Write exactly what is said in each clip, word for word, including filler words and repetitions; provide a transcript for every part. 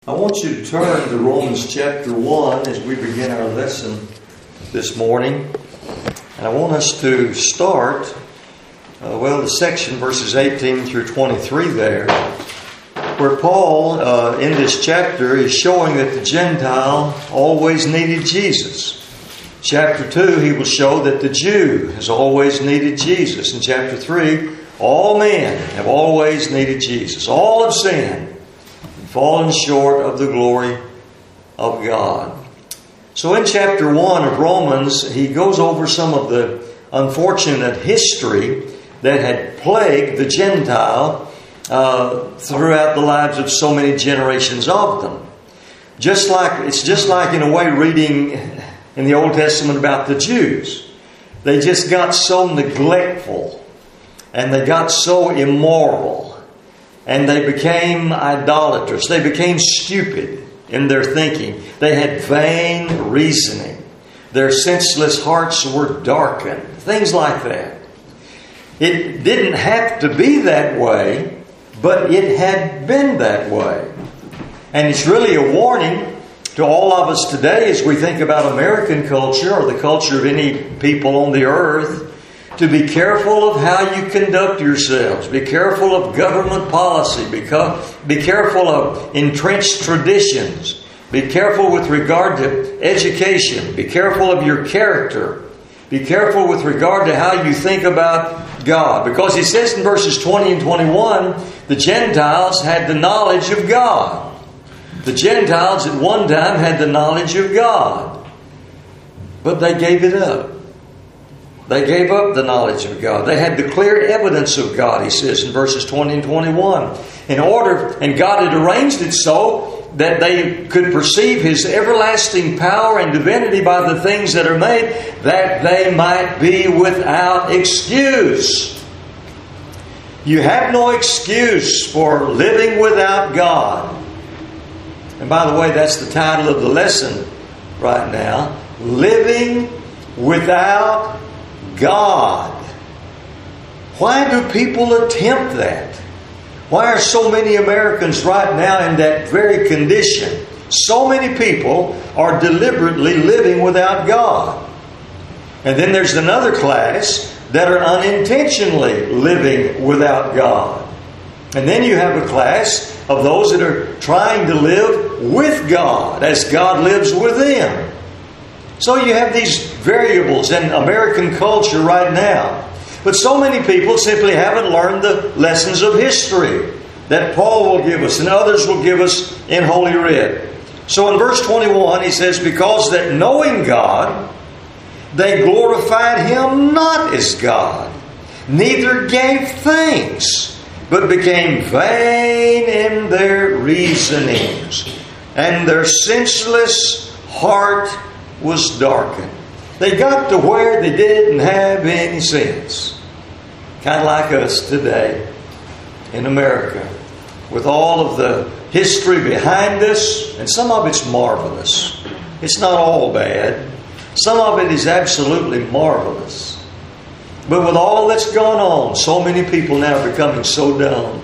I want you to turn to Romans chapter one as we begin our lesson this morning. And I want us to start, uh, well, the section verses eighteen through twenty-three there, where Paul, uh, in this chapter, is showing that the Gentile always needed Jesus. Chapter two, he will show that the Jew has always needed Jesus. In chapter three, all men have always needed Jesus. All have sinned, fallen short of the glory of God. So in chapter one of Romans, he goes over some of the unfortunate history that had plagued the Gentile uh, throughout the lives of so many generations of them. Just like it's just like in a way reading in the Old Testament about the Jews. They just got so neglectful and they got so immoral. And they became idolaters. They became stupid in their thinking. They had vain reasoning. Their senseless hearts were darkened. Things like that. It didn't have to be that way, but it had been that way. And it's really a warning to all of us today as we think about American culture or the culture of any people on the earth, to be careful of how you conduct yourselves. Be careful of government policy. Be, be careful of entrenched traditions. Be careful with regard to education. Be careful of your character. Be careful with regard to how you think about God. Because he says in verses twenty and twenty-one, the Gentiles had the knowledge of God. The Gentiles at one time had the knowledge of God. But they gave it up. They gave up the knowledge of God. They had the clear evidence of God, he says in verses twenty and twenty-one. In order, and God had arranged it so that they could perceive His everlasting power and divinity by the things that are made, that they might be without excuse. You have no excuse for living without God. And by the way, that's the title of the lesson right now. Living without God. Why do people attempt that? Why are so many Americans right now in that very condition? So many people are deliberately living without God. And then there's another class that are unintentionally living without God. And then you have a class of those that are trying to live with God as God lives with them. So you have these variables in American culture right now. But so many people simply haven't learned the lessons of history that Paul will give us and others will give us in Holy Writ. So in verse twenty-one he says, because that knowing God, they glorified Him not as God, neither gave thanks, but became vain in their reasonings, and their senseless heart was darkened. They got to where they didn't have any sense. Kind of like us today in America, with all of the history behind us, and some of it's marvelous. It's not all bad. Some of it is absolutely marvelous. But with all that's gone on, so many people now are becoming so dumb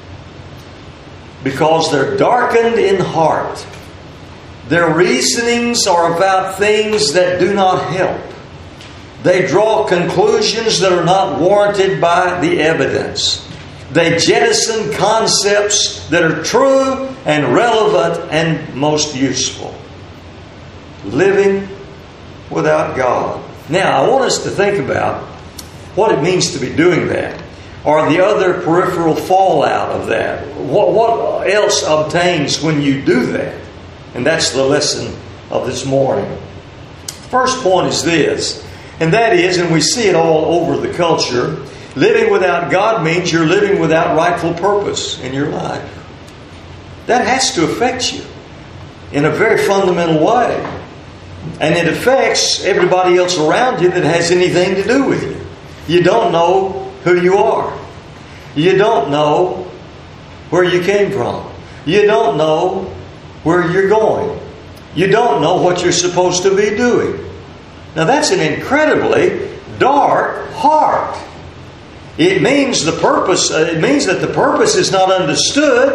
because they're darkened in heart. Their reasonings are about things that do not help. They draw conclusions that are not warranted by the evidence. They jettison concepts that are true and relevant and most useful. Living without God. Now, I want us to think about what it means to be doing that, or the other peripheral fallout of that. What, what else obtains when you do that? And that's the lesson of this morning. First point is this, and that is, and we see it all over the culture, living without God means you're living without rightful purpose in your life. That has to affect you in a very fundamental way. And it affects everybody else around you that has anything to do with you. You don't know who you are. You don't know where you came from. You don't know where you're going. You don't know what you're supposed to be doing. Now that's an incredibly dark heart. It means the purpose. It means that the purpose is not understood.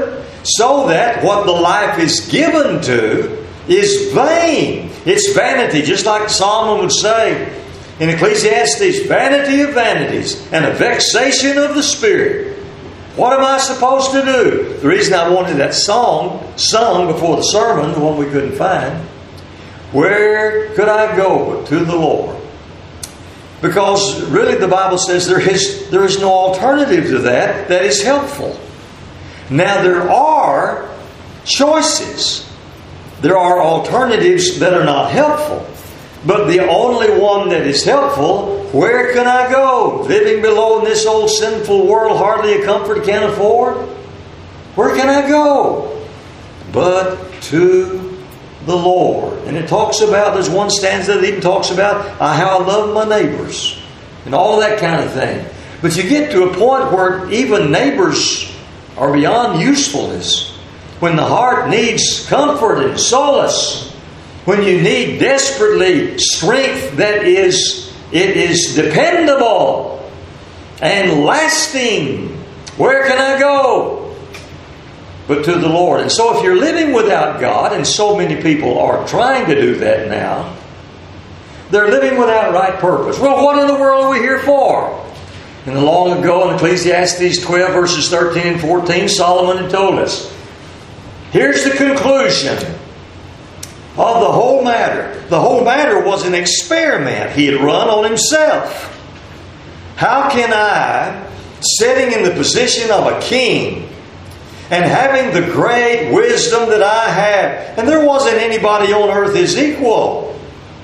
so that what the life is given to is vain. It's vanity, just like Solomon would say in Ecclesiastes, vanity of vanities and a vexation of the spirit. What am I supposed to do? The reason I wanted that song sung before the sermon, the one we couldn't find, where could I go but to the Lord? Because really the Bible says there is, there is no alternative to that that is helpful. Now there are choices. There are alternatives that are not helpful. But the only one that is helpful, where can I go? Living below in this old sinful world, hardly a comfort can afford. Where can I go? But to the Lord. And it talks about, there's one stanza that even talks about uh, how I love my neighbors. And all of that kind of thing. But you get to a point where even neighbors are beyond usefulness. When the heart needs comfort and solace. When you need desperately strength that is, it is dependable and lasting. Where can I go? But to the Lord. And so if you're living without God, and so many people are trying to do that now, they're living without right purpose. Well, what in the world are we here for? And long ago in Ecclesiastes twelve verses thirteen and fourteen, Solomon had told us, here's the conclusion of the whole matter. The whole matter was an experiment he had run on himself. How can I, sitting in the position of a king and having the great wisdom that I have, and there wasn't anybody on earth his equal,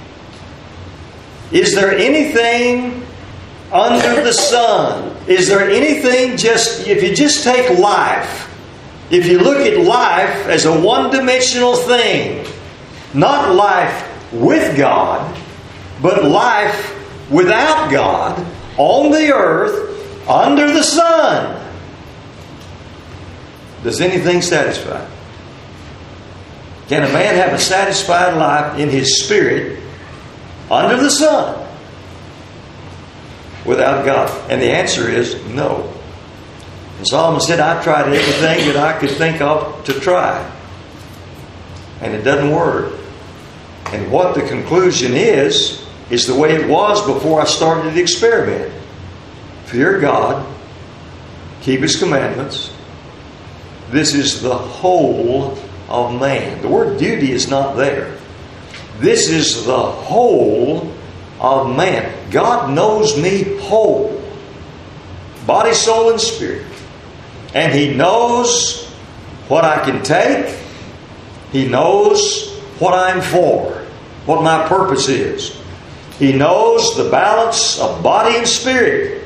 is there anything under the sun? Is there anything just, if you just take life, if you look at life as a one-dimensional thing, not life with God, but life without God, on the earth, under the sun. Does anything satisfy? Can a man have a satisfied life in his spirit under the sun without God? And the answer is no. And Solomon said, I tried everything that I could think of to try. And it doesn't work. And what the conclusion is, is the way it was before I started the experiment. Fear God. Keep His commandments. This is the whole of man. The word duty is not there. This is the whole of man. God knows me whole. Body, soul, and spirit. And He knows what I can take. He knows what I'm for. What my purpose is. He knows the balance of body and spirit.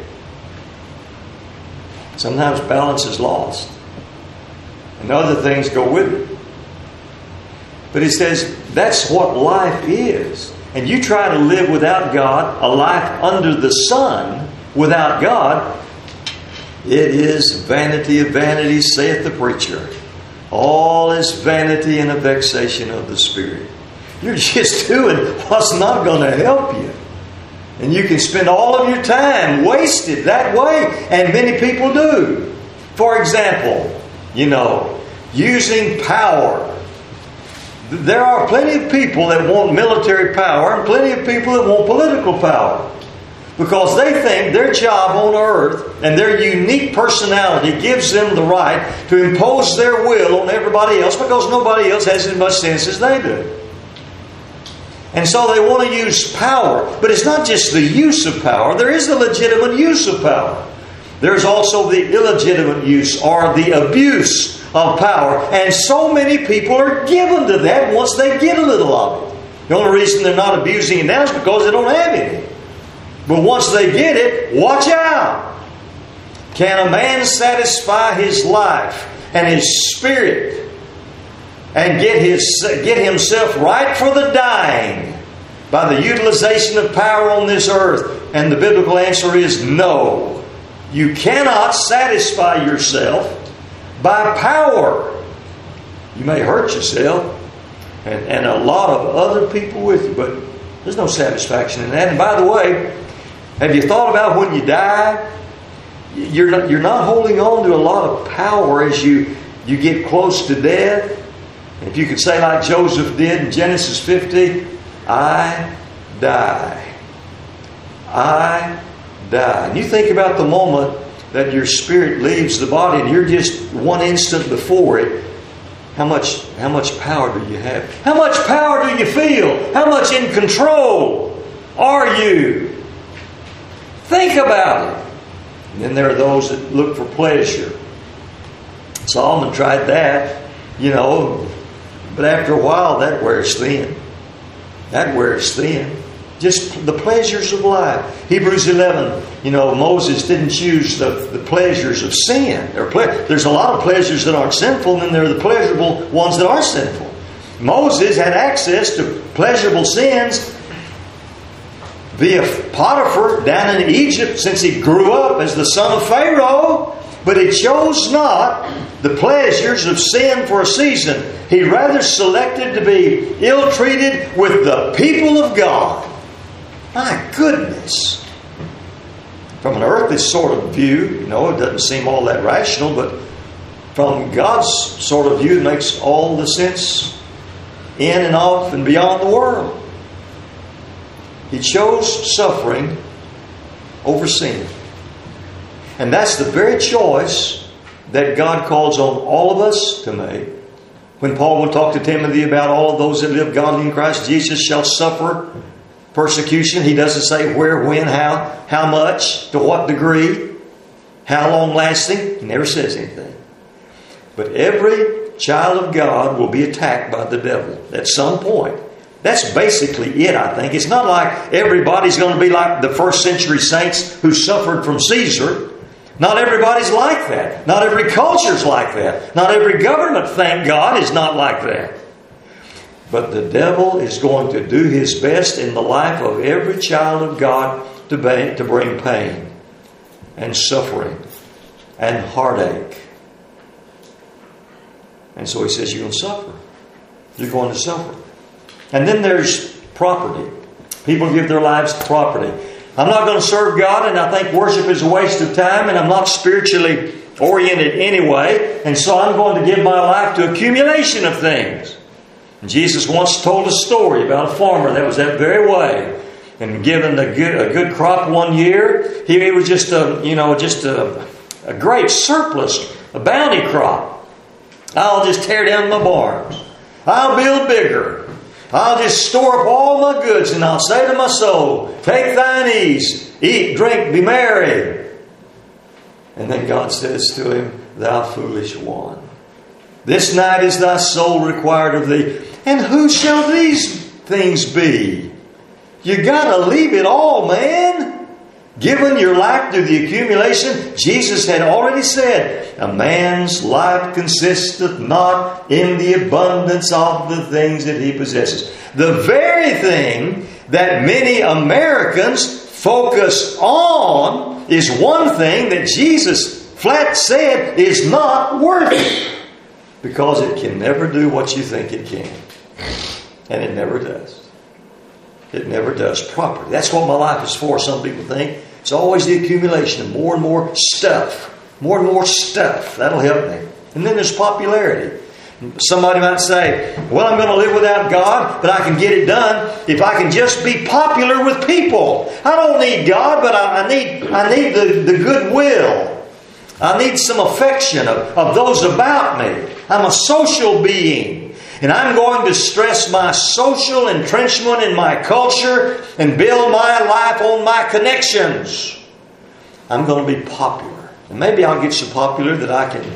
Sometimes balance is lost. And other things go with it. But He says that's what life is. And you try to live without God, a life under the sun without God, it is vanity of vanities, saith the preacher. All is vanity and a vexation of the spirit. You're just doing what's not going to help you. And you can spend all of your time wasted that way. And many people do. For example, you know, using power. There are plenty of people that want military power and plenty of people that want political power. Because they think their job on earth and their unique personality gives them the right to impose their will on everybody else because nobody else has as much sense as they do. And so they want to use power. But it's not just the use of power. There is the legitimate use of power. There's also the illegitimate use or the abuse of power. And so many people are given to that once they get a little of it. The only reason they're not abusing it now is because they don't have any. But once they get it, watch out. Can a man satisfy his life and his spirit and get his get himself right for the dying by the utilization of power on this earth? And the biblical answer is no. You cannot satisfy yourself by power. You may hurt yourself and, and a lot of other people with you, but there's no satisfaction in that. And by the way, have you thought about when you die? You're not, you're not holding on to a lot of power as you you get close to death, if you could say like Joseph did in Genesis fifty, I die. I die. And you think about the moment that your spirit leaves the body and you're just one instant before it. How much, how much power do you have? How much power do you feel? How much in control are you? Think about it. And then there are those that look for pleasure. Solomon tried that, you know, but after a while that wears thin. That wears thin. Just the pleasures of life. Hebrews eleven, you know, Moses didn't choose the, the pleasures of sin. There ple- There's a lot of pleasures that aren't sinful, and then there are the pleasurable ones that are sinful. Moses had access to pleasurable sins via Potiphar down in Egypt since he grew up as the son of Pharaoh, but he chose not the pleasures of sin for a season. He rather selected to be ill-treated with the people of God. My goodness. From an earthly sort of view, you know, it doesn't seem all that rational, but from God's sort of view, it makes all the sense in and of and beyond the world. He chose suffering over sin. And that's the very choice that God calls on all of us to make. When Paul will talk to Timothy about all of those that live godly in Christ Jesus shall suffer persecution, he doesn't say where, when, how, how much, to what degree, how long lasting. He never says anything. But every child of God will be attacked by the devil at some point. That's basically it, I think. It's not like everybody's going to be like the first century saints who suffered from Caesar. Not everybody's like that. Not every culture's like that. Not every government, thank God, is not like that. But the devil is going to do his best in the life of every child of God to, be, to bring pain and suffering and heartache. And so he says, you're going to suffer. You're going to suffer. And then there's property. People give their lives to property. I'm not going to serve God, and I think worship is a waste of time, and I'm not spiritually oriented anyway, and so I'm going to give my life to accumulation of things. And Jesus once told a story about a farmer that was that very way. And given a good, a good crop one year, he, he was just a, you know, just a, a great surplus, a bounty crop. I'll just tear down my barns. I'll build bigger. I'll just store up all my goods, and I'll say to my soul, take thine ease, eat, drink, be merry. And then God says to him, thou foolish one, this night is thy soul required of thee. And who shall these things be? You got to leave it all, man. Given your life to the accumulation, Jesus had already said, a man's life consisteth not in the abundance of the things that he possesses. The very thing that many Americans focus on is one thing that Jesus flat said is not worth it. Because it can never do what you think it can. And it never does. It never does. Property. That's what my life is for, some people think. It's always the accumulation of more and more stuff. More and more stuff. That'll help me. And then there's popularity. Somebody might say, well, I'm going to live without God, but I can get it done if I can just be popular with people. I don't need God, but I, I need I need the, the goodwill. I need some affection of, of those about me. I'm a social being. And I'm going to stress my social entrenchment in my culture and build my life on my connections. I'm going to be popular. And maybe I'll get so popular that I can,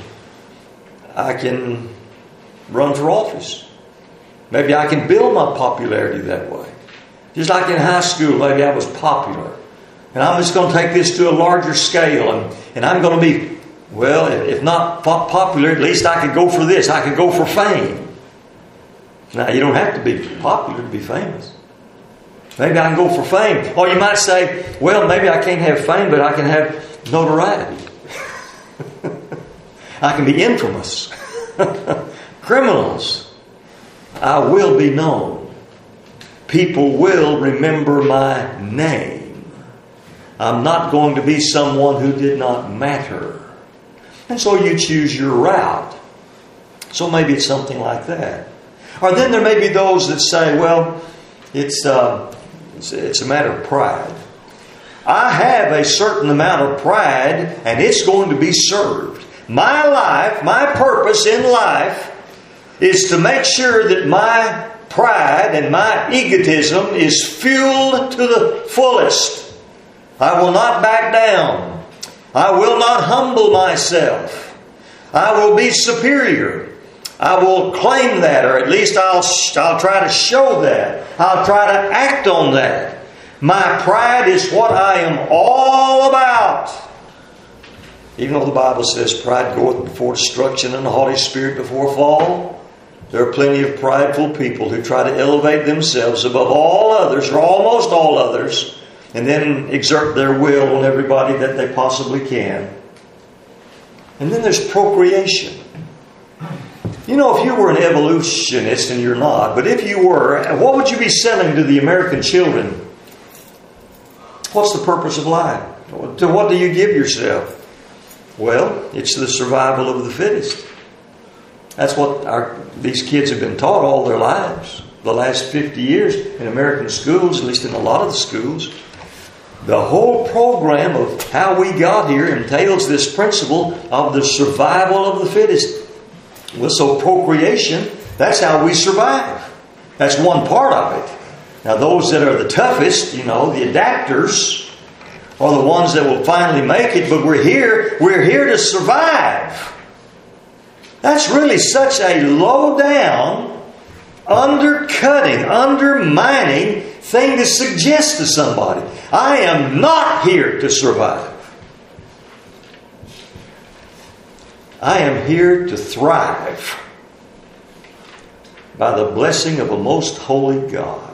I can run for office. Maybe I can build my popularity that way. Just like in high school, maybe I was popular. And I'm just going to take this to a larger scale. And, and I'm going to be, well, if not popular, at least I could go for this. I could go for fame. Now, you don't have to be popular to be famous. Maybe I can go for fame. Or you might say, well, maybe I can't have fame, but I can have notoriety. I can be infamous. Criminals. I will be known. People will remember my name. I'm not going to be someone who did not matter. And so you choose your route. So maybe it's something like that. Or then there may be those that say, well, it's, uh, it's, it's a matter of pride. I have a certain amount of pride, and it's going to be served. My life, my purpose in life is to make sure that my pride and my egotism is fueled to the fullest. I will not back down. I will not humble myself. I will be superior. I will claim that, or at least I'll, I'll try to show that. I'll try to act on that. My pride is what I am all about. Even though the Bible says pride goeth before destruction and the haughty spirit before fall, there are plenty of prideful people who try to elevate themselves above all others, or almost all others, and then exert their will on everybody that they possibly can. And then there's procreation. You know, if you were an evolutionist, and you're not, but if you were, what would you be selling to the American children? What's the purpose of life? To what do you give yourself? Well, it's the survival of the fittest. That's what our, these kids have been taught all their lives. The last fifty years in American schools, at least in a lot of the schools. The whole program of how we got here entails this principle of the survival of the fittest. Well, so procreation, that's how we survive. That's one part of it. Now, those that are the toughest, you know, the adapters, are the ones that will finally make it. But we're here, we're here to survive. That's really such a low down, undercutting, undermining thing to suggest to somebody. I am not here to survive. I am here to thrive by the blessing of a most holy God.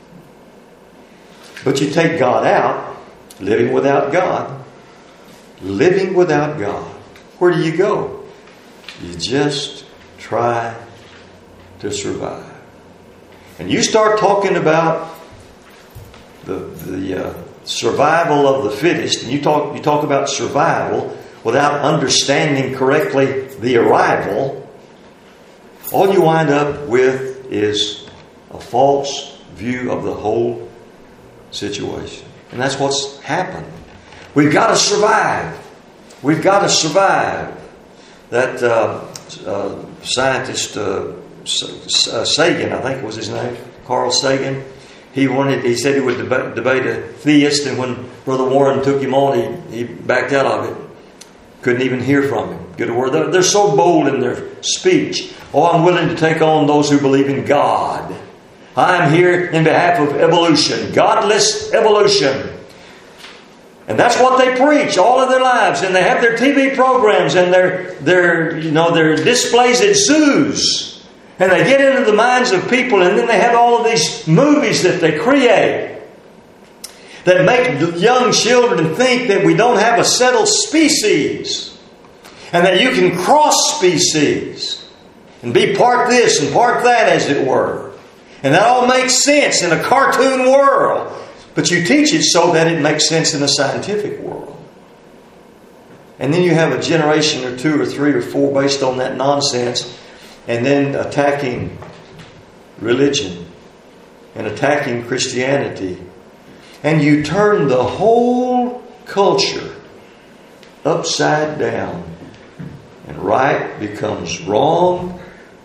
But you take God out, living without God, living without God, where do you go? You just try to survive. And you start talking about the, the uh, survival of the fittest, and you talk, you talk about survival without understanding correctly the arrival, all you wind up with is a false view of the whole situation. And that's what's happened. We've got to survive. We've got to survive. That uh, uh, scientist uh, Sagan, I think was his name, Carl Sagan, he wanted. He said he would deba- debate a theist, and when Brother Warren took him on, he, he backed out of it. Couldn't even hear from him. Get a word. They're, they're so bold in their speech. Oh, I'm willing to take on those who believe in God. I'm here in behalf of evolution, godless evolution. And that's what they preach all of their lives. And they have their T V programs and their, their, you know, their displays at zoos. And they get into the minds of people, and then they have all of these movies that they create that make young children think that we don't have a settled species, and that you can cross species and be part this and part that, as it were. And that all makes sense in a cartoon world. But you teach it so that it makes sense in a scientific world. And then you have a generation or two or three or four based on that nonsense, and then attacking religion and attacking Christianity. And you turn the whole culture upside down. And right becomes wrong,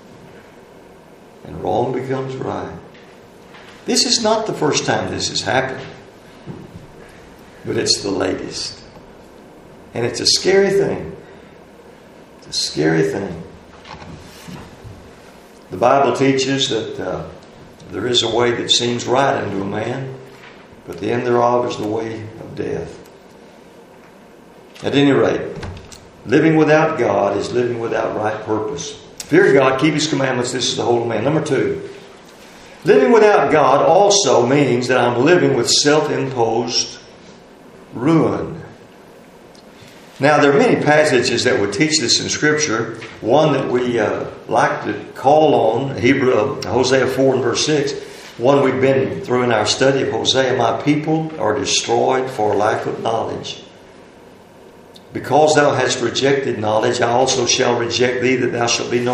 and wrong becomes right. This is not the first time this has happened, but it's the latest. And it's a scary thing. It's a scary thing. The Bible teaches that uh, there is a way that seems right unto a man, but the end thereof is the way of death. At any rate, living without God is living without right purpose. Fear God, keep His commandments. This is the whole man. Number two, living without God also means that I'm living with self-imposed ruin. Now, there are many passages that would teach this in Scripture. One that we uh, like to call on, Hebrew, uh, Hosea four and verse six. One we've been through in our study of Hosea. My people are destroyed for lack of knowledge. Because thou hast rejected knowledge, I also shall reject thee, that thou shalt be no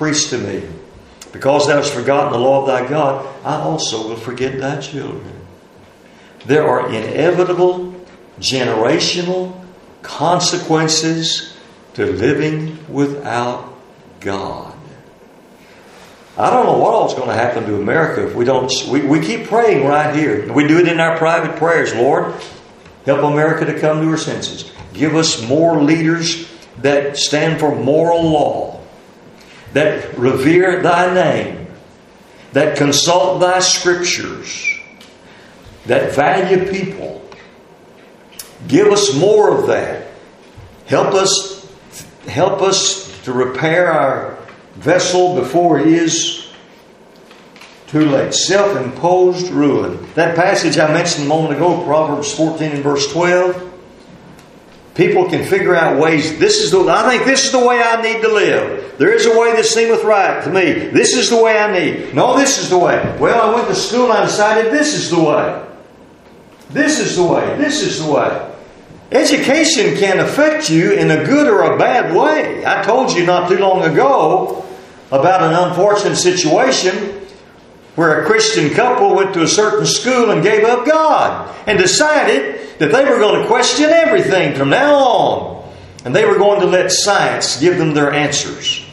Preach to me. Because thou hast forgotten the law of thy God, I also will forget thy children. There are inevitable, generational consequences to living without God. I don't know what all's going to happen to America if we don't... We, we keep praying right here. We do it in our private prayers. Lord, help America to come to her senses. Give us more leaders that stand for moral law, that revere thy name, that consult thy scriptures, that value people. Give us more of that. Help us, help us to repair our vessel before it is too late. Self-imposed ruin. That passage I mentioned a moment ago, Proverbs fourteen and verse twelve. People can figure out ways. This is the. I think this is the way I need to live. There is a way that seemeth right to me. This is the way I need. No, this is the way. Well, I went to school and I decided this is the way. This is the way. This is the way. Education can affect you in a good or a bad way. I told you not too long ago about an unfortunate situation where a Christian couple went to a certain school and gave up God and decided that they were going to question everything from now on. And they were going to let science give them their answers.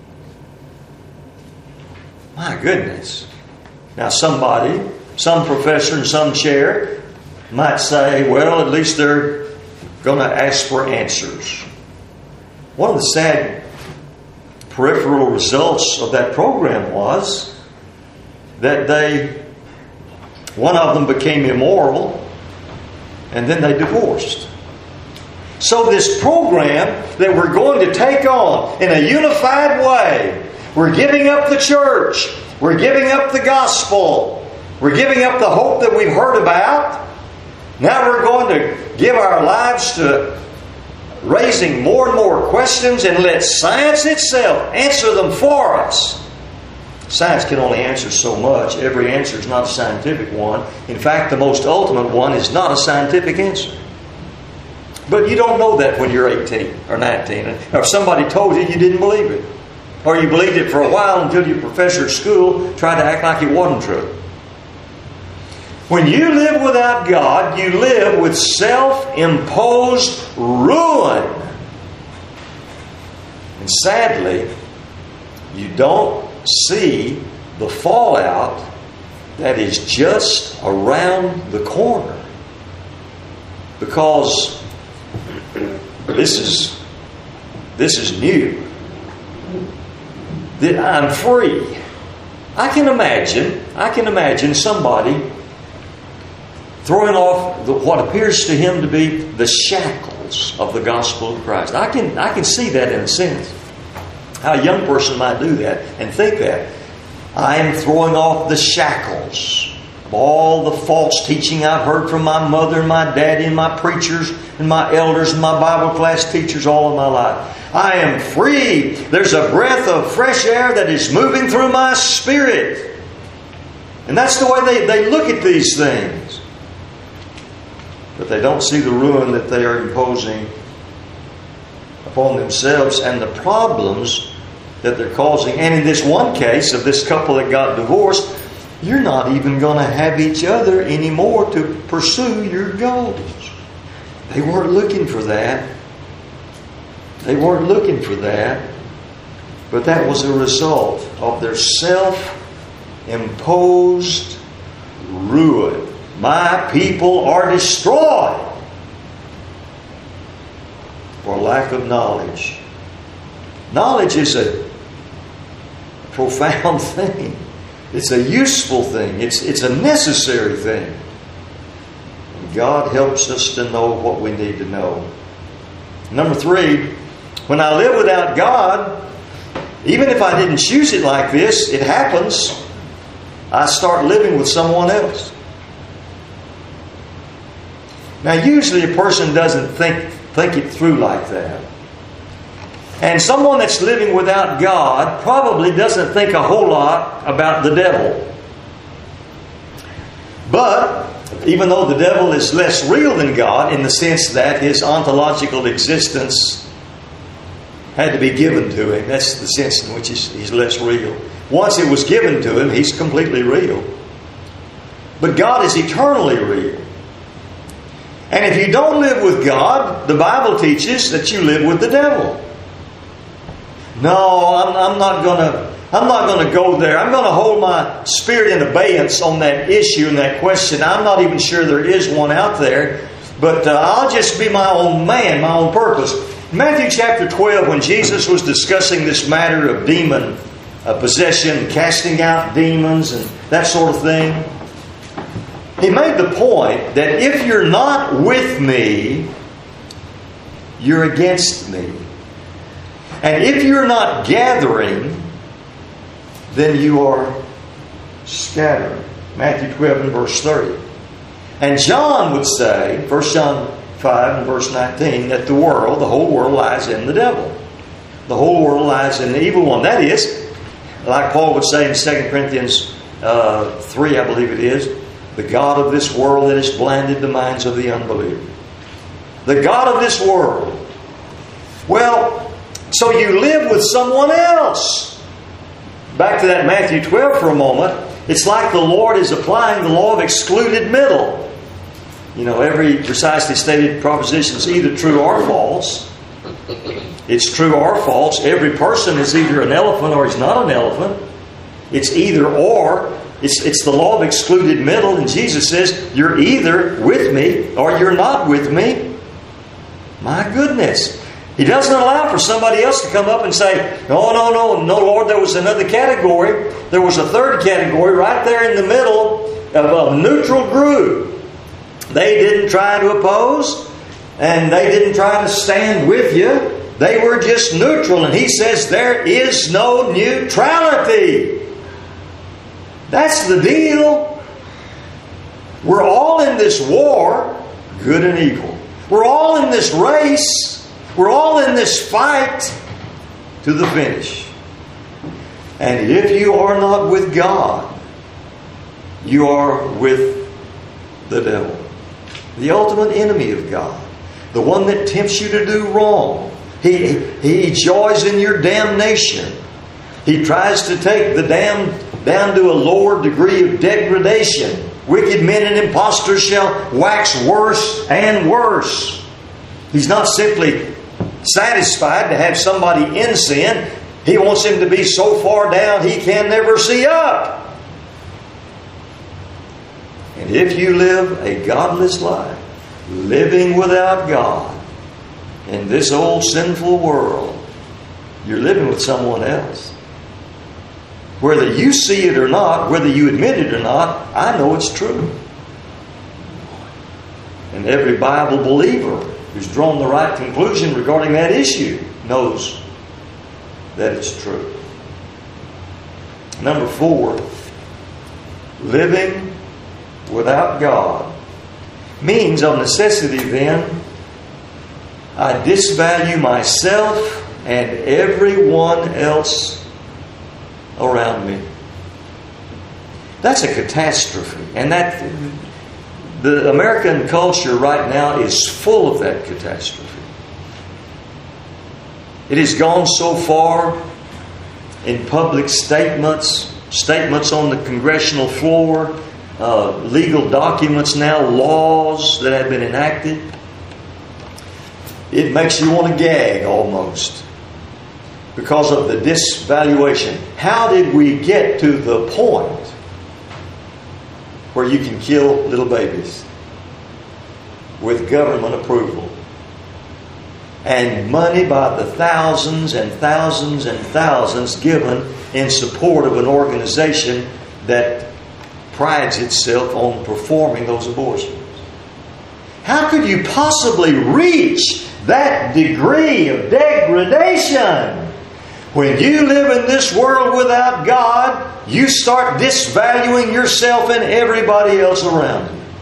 My goodness. Now somebody, some professor in some chair might say, well, at least they're going to ask for answers. One of the sad peripheral results of that program was that they, one of them became immoral, and then they divorced. So this program that we're going to take on in a unified way, we're giving up the church, we're giving up the gospel, we're giving up the hope that we've heard about. Now we're going to give our lives to raising more and more questions and let science itself answer them for us. Science can only answer so much. Every answer is not a scientific one. In fact, the most ultimate one is not a scientific answer. But you don't know that when you're eighteen or nineteen. Or if somebody told you, you didn't believe it. Or you believed it for a while until your professor at school tried to act like it wasn't true. When you live without God, you live with self-imposed ruin. And sadly, you don't see the fallout that is just around the corner. Because this is this is new. That I'm free. I can imagine, I can imagine somebody throwing off the, what appears to him to be the shackles of the gospel of Christ. I can I can see that in a sense. How a young person might do that and think that. I am throwing off the shackles of all the false teaching I've heard from my mother and my daddy and my preachers and my elders and my Bible class teachers all of my life. I am free. There's a breath of fresh air that is moving through my spirit. And that's the way they, they look at these things. But they don't see the ruin that they are imposing upon themselves and the problems that they're causing. And in this one case of this couple that got divorced, you're not even going to have each other anymore to pursue your goals. They weren't looking for that. They weren't looking for that. But that was a result of their self-imposed ruin. My people are destroyed for lack of knowledge. Knowledge is a profound thing. It's a useful thing. It's, it's a necessary thing. God helps us to know what we need to know. Number three, when I live without God, even if I didn't choose it like this, it happens. I start living with someone else. Now, usually a person doesn't think, think it through like that. And someone that's living without God probably doesn't think a whole lot about the devil. But even though the devil is less real than God in the sense that his ontological existence had to be given to him. That's the sense in which he's, he's less real. Once it was given to him, he's completely real. But God is eternally real. And if you don't live with God, the Bible teaches that you live with the devil. No, I'm, I'm not going to I'm not going to go there. I'm going to hold my spirit in abeyance on that issue and that question. I'm not even sure there is one out there. But uh, I'll just be my own man, my own purpose. Matthew chapter twelve, when Jesus was discussing this matter of demon uh, possession, casting out demons and that sort of thing, He made the point that if you're not with me, you're against me. And if you're not gathering, then you are scattered. Matthew twelve and verse thirty. And John would say, First John five and verse nineteen, that the world, the whole world lies in the devil. The whole world lies in the evil one. That is, like Paul would say in Second Corinthians uh, three, I believe it is, the God of this world that has blinded the minds of the unbeliever. The God of this world. Well, so you live with someone else. Back to that Matthew twelve for a moment. It's like the Lord is applying the law of excluded middle. You know, every precisely stated proposition is either true or false. It's true or false. Every person is either an elephant or he's not an elephant. It's either or. It's, it's the law of excluded middle. And Jesus says, you're either with me or you're not with me. My goodness. He doesn't allow for somebody else to come up and say, no, no, no, no, Lord, there was another category. There was a third category right there in the middle of a neutral group. They didn't try to oppose, and they didn't try to stand with you. They were just neutral. And He says there is no neutrality. That's the deal. We're all in this war, good and evil. We're all in this race. We're all in this fight to the finish. And if you are not with God, you are with the devil. The ultimate enemy of God. The one that tempts you to do wrong. He, he joys in your damnation. He tries to take the damned down to a lower degree of degradation. Wicked men and impostors shall wax worse and worse. He's not simply satisfied to have somebody in sin. He wants him to be so far down he can never see up. And if you live a godless life, living without God in this old sinful world, you're living with someone else. Whether you see it or not, whether you admit it or not, I know it's true. And every Bible believer who's drawn the right conclusion regarding that issue knows that it's true. Number four, living without God means of necessity then I disvalue myself and everyone else around me. That's a catastrophe. And that the American culture right now is full of that catastrophe. It has gone so far in public statements, statements on the congressional floor, uh, legal documents now, laws that have been enacted. It makes you want to gag almost because of the disvaluation. How did we get to the point where you can kill little babies with government approval? And money by the thousands and thousands and thousands given in support of an organization that prides itself on performing those abortions. How could you possibly reach that degree of degradation? When you live in this world without God, you start disvaluing yourself and everybody else around you.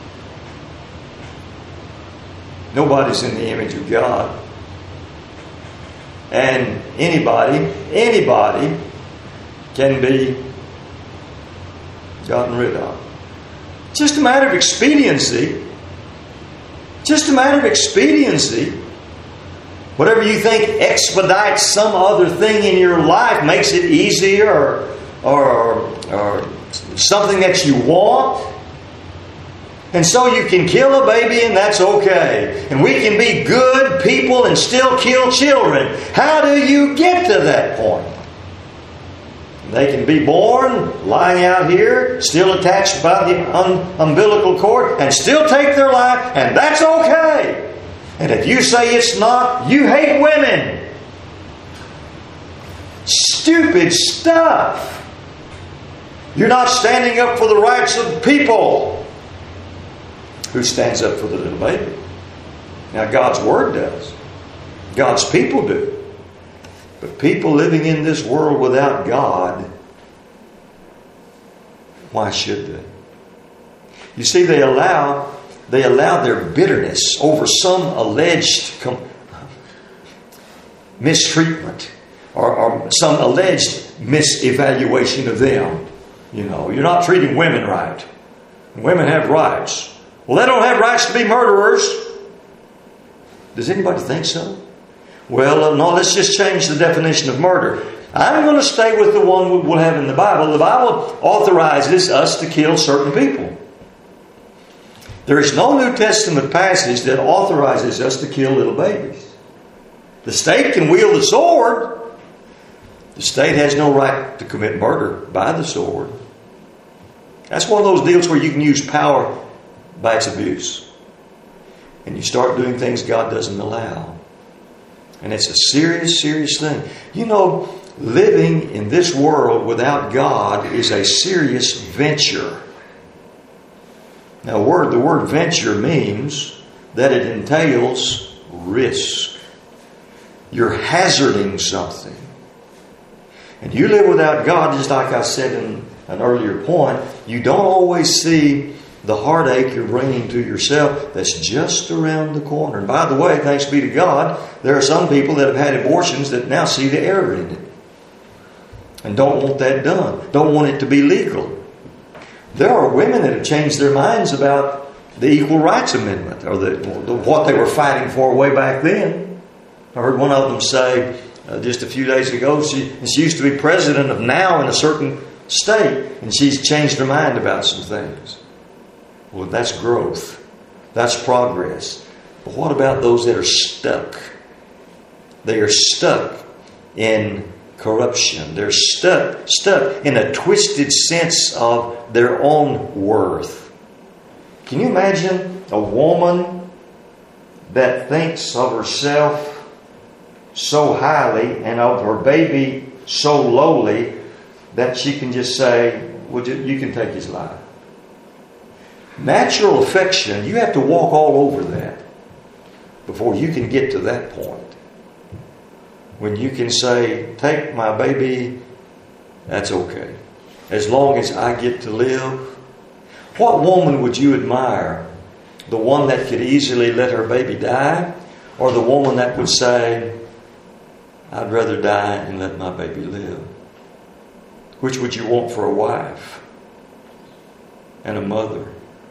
Nobody's in the image of God. And anybody, anybody can be gotten rid of. Just a matter of expediency. Just a matter of expediency. Whatever you think expedites some other thing in your life, makes it easier, or, or, or something that you want. And so you can kill a baby and that's okay. And we can be good people and still kill children. How do you get to that point? They can be born lying out here, still attached by the um, umbilical cord, and still take their life, and that's okay. And if you say it's not, you hate women. Stupid stuff. You're not standing up for the rights of people. Who stands up for the little baby? Now, God's Word does. God's people do. But people living in this world without God, why should they? You see, they allow they allow their bitterness over some alleged com- mistreatment or, or some alleged misevaluation of them. You know, you're not treating women right. Women have rights. Well, they don't have rights to be murderers. Does anybody think so? Well, no, let's just change the definition of murder. I'm going to stay with the one we'll have in the Bible. The Bible authorizes us to kill certain people. There is no New Testament passage that authorizes us to kill little babies. The state can wield the sword. The state has no right to commit murder by the sword. That's one of those deals where you can use power by its abuse. And you start doing things God doesn't allow. And it's a serious, serious thing. You know, living in this world without God is a serious venture. Now, word, the word venture means that it entails risk. You're hazarding something. And you live without God, just like I said in an earlier point, you don't always see the heartache you're bringing to yourself that's just around the corner. And by the way, thanks be to God, there are some people that have had abortions that now see the error in it. And don't want that done. Don't want it to be legal. There are women that have changed their minds about the Equal Rights Amendment, or the, the what they were fighting for way back then. I heard one of them say uh, just a few days ago, she, she used to be president of now in a certain state, and she's changed her mind about some things. Well, that's growth. That's progress. But what about those that are stuck? They are stuck in corruption. They're stuck, stuck in a twisted sense of their own worth. Can you imagine a woman that thinks of herself so highly and of her baby so lowly that she can just say, well, you can take his life? Natural affection, you have to walk all over that before you can get to that point. When you can say, take my baby, that's okay. As long as I get to live. What woman would you admire? The one that could easily let her baby die? Or the woman that would say, I'd rather die and let my baby live? Which would you want for a wife and a mother?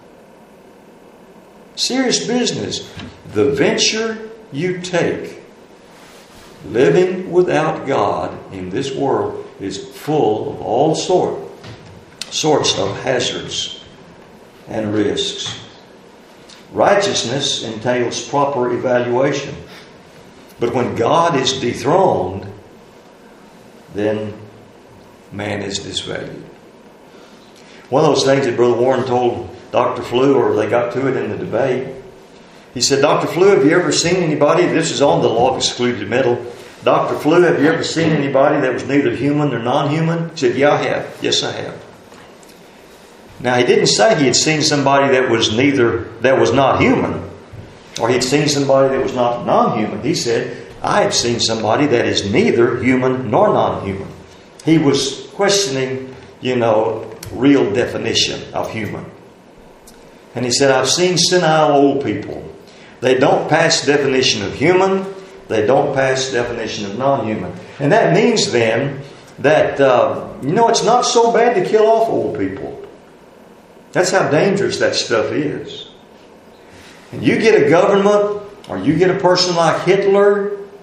Serious business. The venture you take living without God in this world is full of all sort, sorts of hazards and risks. Righteousness entails proper evaluation. But when God is dethroned, then man is disvalued. One of those things that Brother Warren told Doctor Flew, or they got to it in the debate. He said, Doctor Flew, have you ever seen anybody, this is on the law of excluded metal, Doctor Flew, have you ever seen anybody that was neither human nor non-human? He said, yeah, I have. Yes, I have. Now, he didn't say he had seen somebody that was neither, that was not human, or he'd seen somebody that was not non-human. He said, I have seen somebody that is neither human nor non-human. He was questioning, you know, real definition of human. And he said, I've seen senile old people. They don't pass definition of human. They don't pass definition of non-human. And that means then that, uh, you know, it's not so bad to kill off old people. That's how dangerous that stuff is. And you get a government, or you get a person like Hitler,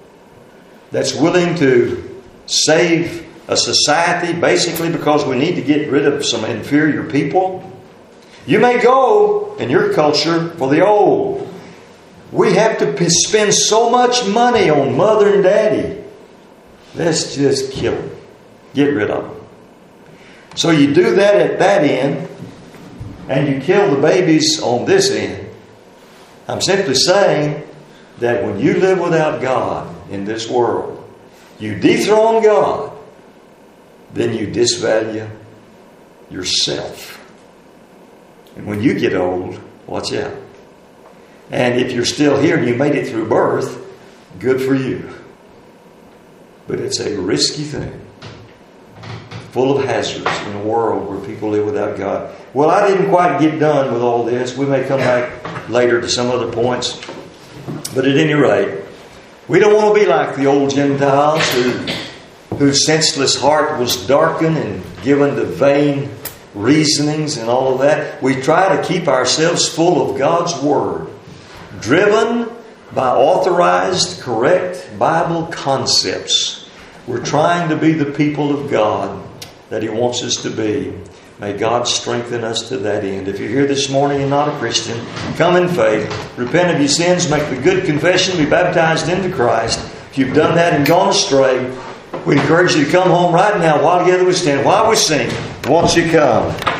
that's willing to save a society basically because we need to get rid of some inferior people. You may go in your culture for the old. We have to spend so much money on mother and daddy. Let's just kill them. Get rid of them. So you do that at that end, and you kill the babies on this end. I'm simply saying that when you live without God in this world, you dethrone God, then you disvalue yourself. And when you get old, watch out. And if you're still here and you made it through birth, good for you. But it's a risky thing. Full of hazards in a world where people live without God. Well, I didn't quite get done with all this. We may come back later to some other points. But at any rate, we don't want to be like the old Gentiles who, whose senseless heart was darkened and given to vain reasonings and all of that. We try to keep ourselves full of God's Word, driven by authorized, correct Bible concepts. We're trying to be the people of God that He wants us to be. May God strengthen us to that end. If you're here this morning and not a Christian, come in faith, repent of your sins, make the good confession, be baptized into Christ. If you've done that and gone astray, we encourage you to come home right now while together we stand, while we sing. Won't you come?